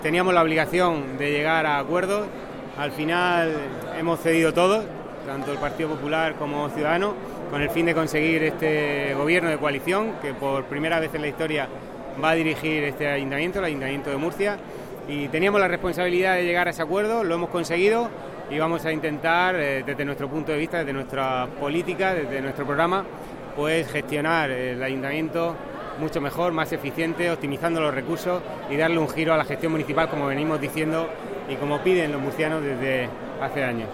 Teníamos la obligación de llegar a acuerdos, al final hemos cedido todos, tanto el Partido Popular como Ciudadanos, con el fin de conseguir este gobierno de coalición que por primera vez en la historia va a dirigir este ayuntamiento, el Ayuntamiento de Murcia, y teníamos la responsabilidad de llegar a ese acuerdo, lo hemos conseguido y vamos a intentar, desde nuestro punto de vista, desde nuestra política, desde nuestro programa, pues gestionar el ayuntamiento mucho mejor, más eficiente, optimizando los recursos y darle un giro a la gestión municipal, como venimos diciendo y como piden los murcianos desde hace años.